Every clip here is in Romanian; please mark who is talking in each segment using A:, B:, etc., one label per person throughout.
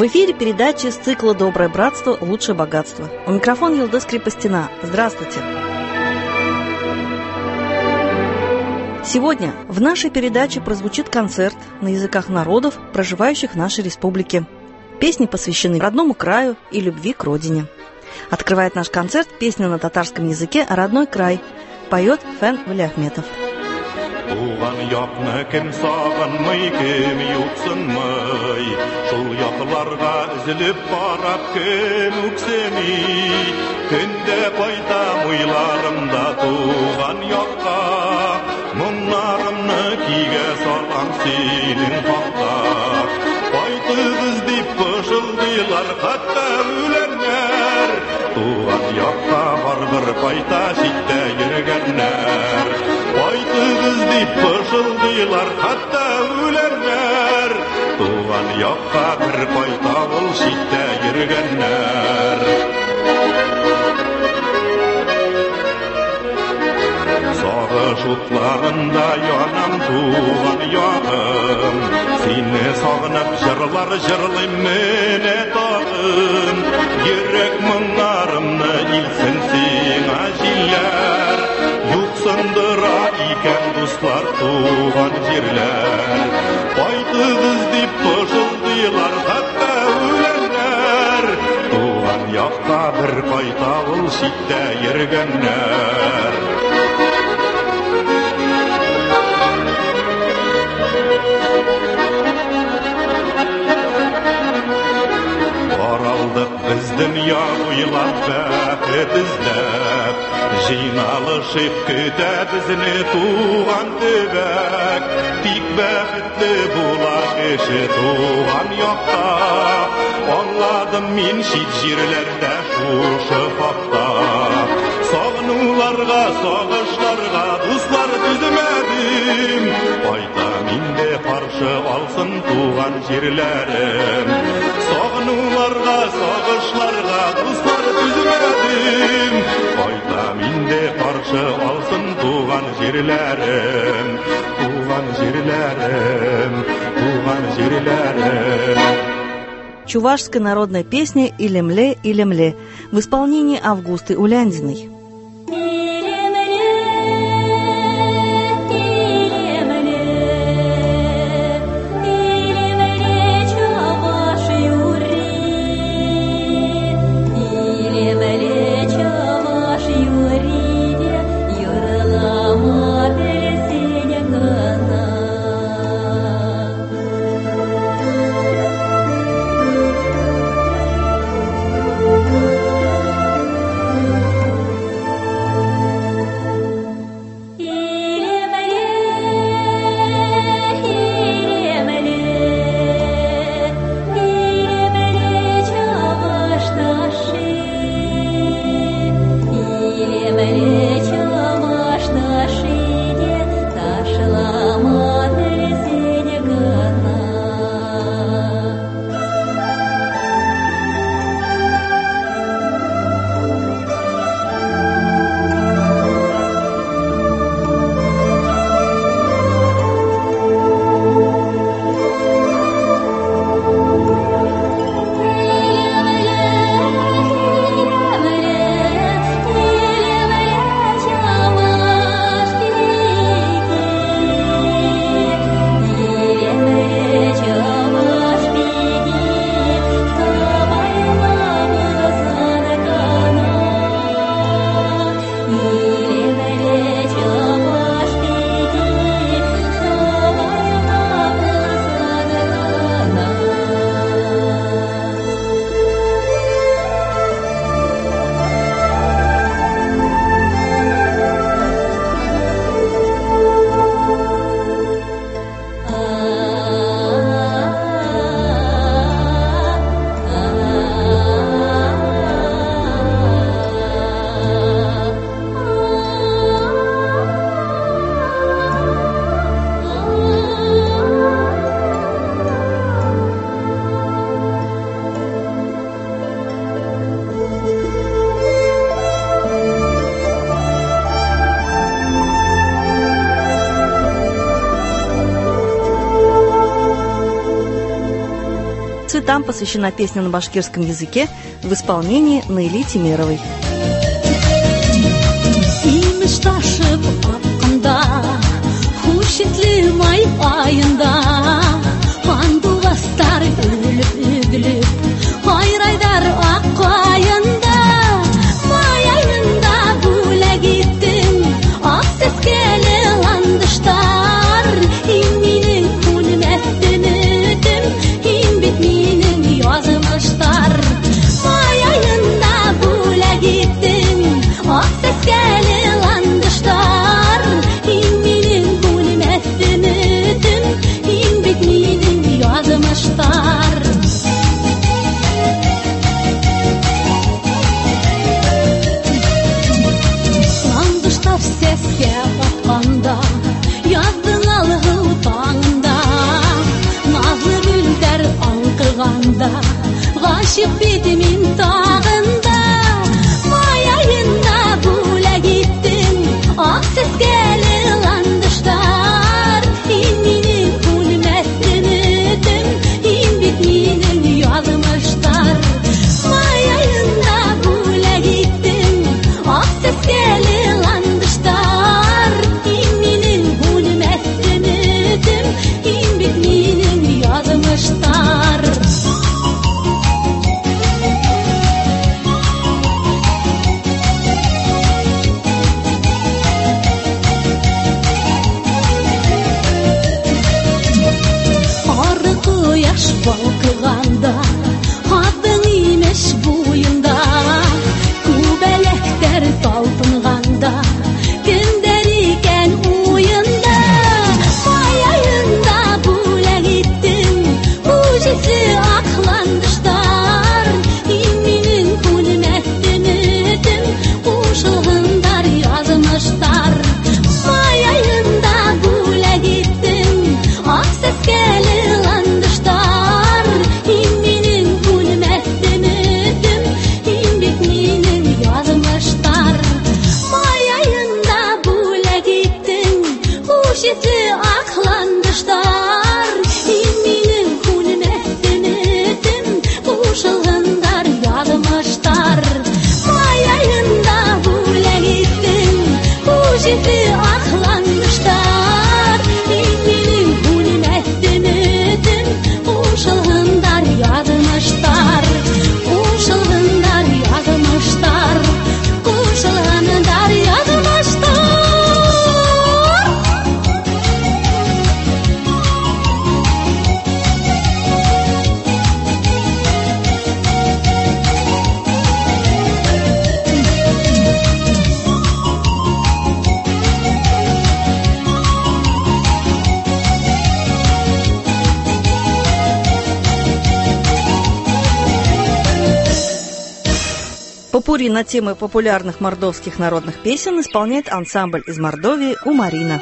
A: В эфире передачи из цикла «Доброе братство. Лучшее богатство». У микрофона Елдыс Крепостина. Здравствуйте. Сегодня в нашей передаче прозвучит концерт на языках народов, проживающих в нашей республике. Песни посвящены родному краю и любви к родине. Открывает наш концерт песня на татарском языке «Родной край». Поет Фен Валиахметов.
B: Туған яқны кім сағынмай, кім юқсынмай, шул яқларға үзіліп барап кім өксемей, күнде қайтам ойларымда туған яққа, мұңларымны киге салам сенің хаққа. Қайтығыз деп пышылдайлар қатта өлеңнер, туған яққа барбір қайта шитте жүргеннер. Қайтығыз деп пышылдайлар қатта өлеңнер, туған яққа бір қайта ол шитте жүргеннер. Сағыш отларында янам туған яғым, сені сағынып жырлар жырлайм мене тағым. Ерек мұңарымны илсін сеңа жиллер, юқсындыра икен достар туған жерлер. Қайтығыз деп пышылдайлар қатта өлеңнер, туған яққа бір қайта ол шитте ергеннер. Баралдық біз дүния ойлап бәхет іздеп, жиналышып күтә бізіне туған төбәк. Тик бәхетлі бола кеше туған яқта, аңладым мен шет жерлерде шушы хақта. Сағынуларға, сағышларға дуслар түзімәдім, қайтам инде қаршы алсын туған жерлерім. Сағынуларға, сағышларға дуслар түзімәдім, қайтам инде қаршы алсын туған жерлерім. Туған жерлерім, туған жерлерім.
A: Чувашская народная песня «Илемле, Илемле» в исполнении Августы Уляндиной. мечтам посвящена песня на башкирском языке в исполнении Наили Тимеровой.
C: G'aşık bitimin tağında mayayında bula gittim ak sesgeli landışlar İnminin kulmesin edim in bitminin yazmışlar mayayında bula gittim ak sesgeli landışlar İnminin kulmesin edim in bitminin yazmışlar balkıganda adın imiş boyunda kubelekler talpınganda kimder iken oyunda mayayında bula gittim ujisi aklandışlar inminin kulmettin edim uşağındar yazmışlar mayayında bula gittim ak ses gelir aklandışlar inminin kulmetin edim uşağındar yazmışlar mayayında bula gittim ujisi aklandışlar inminin kulmetin edim uşağındar yazmışlar uşağındar yazmışlar uşağındar yazmışlar.
A: Попурри на темы популярных мордовских народных песен исполняет ансамбль из Мордовии «Умарина».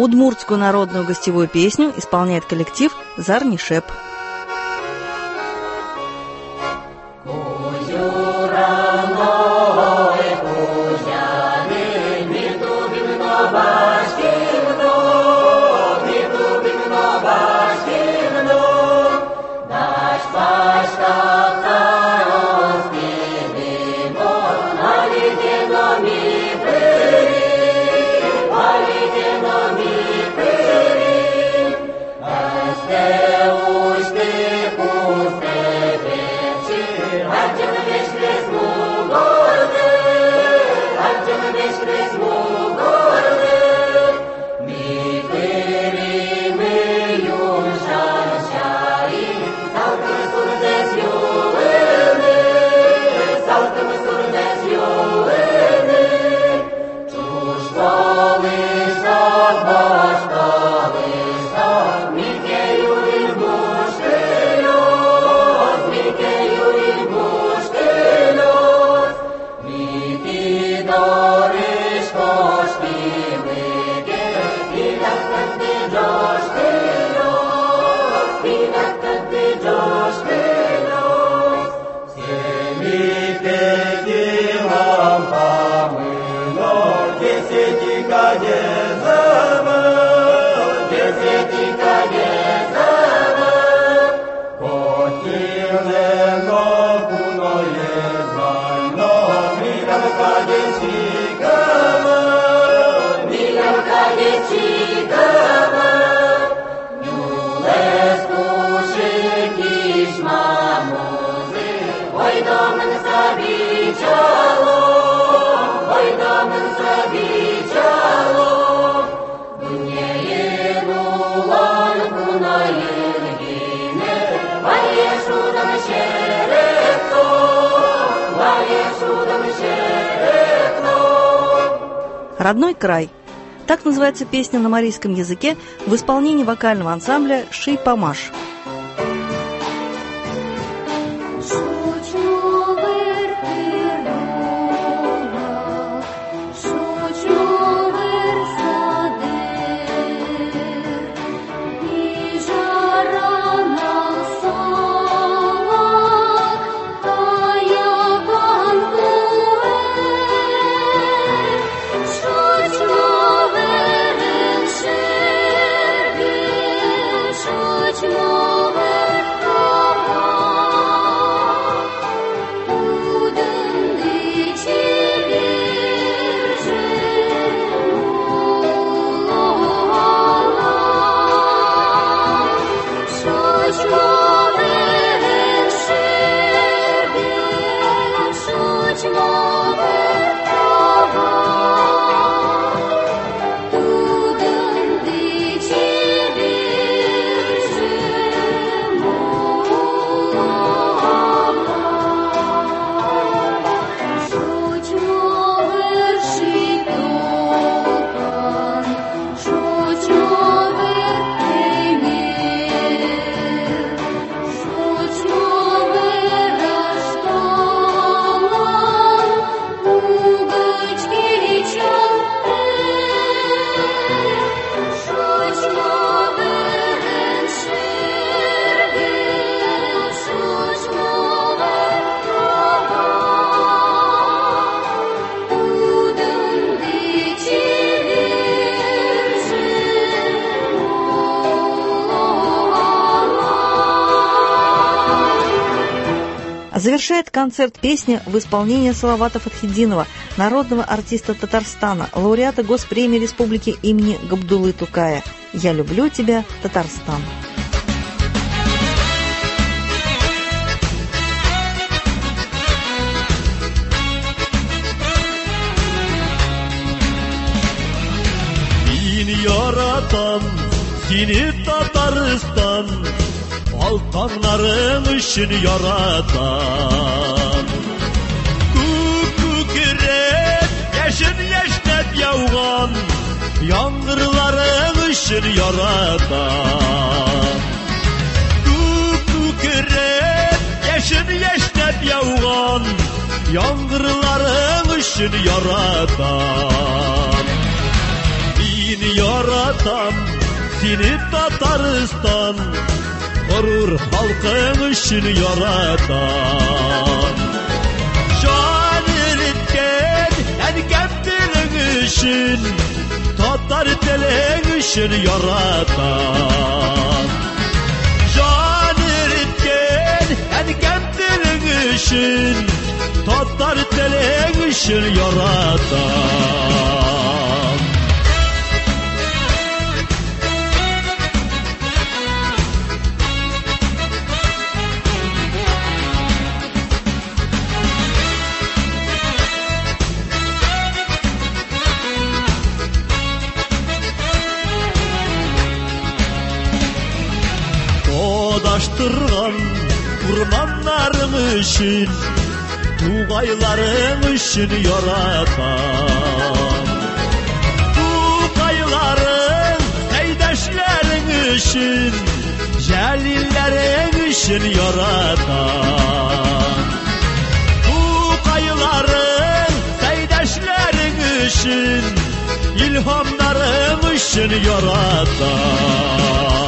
A: Удмуртскую народную гостевую песню исполняет коллектив «Зарнишеп». «Родной край». Так называется песня на марийском языке в исполнении вокального ансамбля «Ши-Памаш». Завершает концерт песня в исполнении Салавата Фатхетдинова, народного артиста Татарстана, лауреата Госпремии Республики имени Габдуллы Тукая. «Я люблю тебя, Татарстан».
D: Seni yaratan, seni Tataristan, Altanların için yaratan. Kükürek, yaşın yaşnep yağan, Yağmurların için yaratan. Kükürek, yaşın yaşnep yağan, Yağmurların için yaratan. Seni yaratan, seni Tataristan, gurur halkın için yaratan. Can eritken en kemtirin için, Tatar telin için yaratan. Can eritken en kemtirin için, Tatar telin için yaratan. Odaştırgan kurmanlarım için, Tuğaylarım için yaratan. Tuğayların seydaşların için, Celillerin için yaratan. Tuğayların seydaşların için, İlhamlarım için yaratan.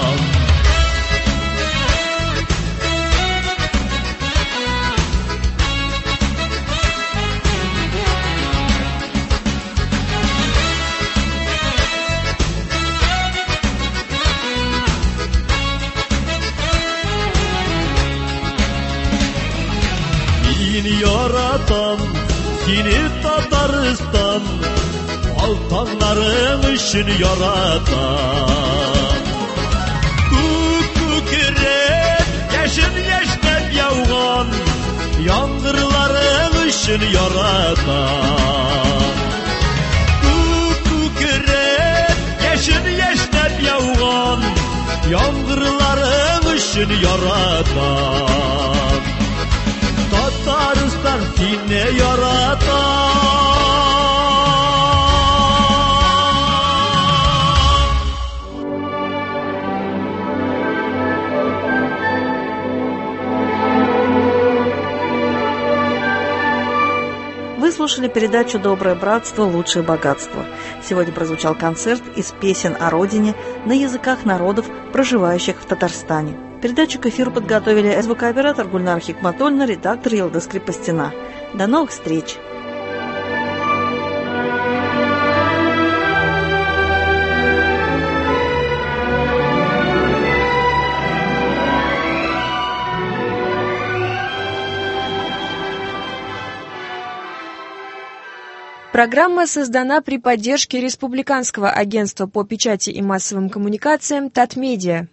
D: Seni yaratan, seni Tataristan, altanların için yaratan. Kükürep, yaşın yaşnep yağan, yangırların için yaratan. Kükürep, yaşın yaşnep yağan, yangırların için yaratan. Tataristan seni yaratan.
A: Вы слушали передачу «Доброе братство. Лучшее богатство». Сегодня прозвучал концерт из песен о родине на языках народов, проживающих в Татарстане. Передачу к эфиру подготовили звукооператор Гульнара Хикматульна, редактор Елдыс Крепостина. До новых встреч!
E: Программа создана при поддержке Республиканского агентства по печати и массовым коммуникациям «Татмедиа».